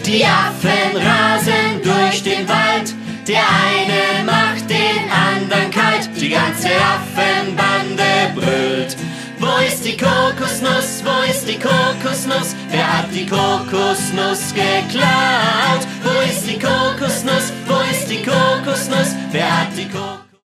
Die Affen rasen durch den Wald, der eine macht den anderen kalt. Die ganze Affenbande brüllt: Wo ist die Kokosnuss? Wo ist die Kokosnuss? Wer hat die Kokosnuss geklaut? Wo ist die Kokosnuss? Wo ist die Kokosnuss? Wer hat die Kokosnuss?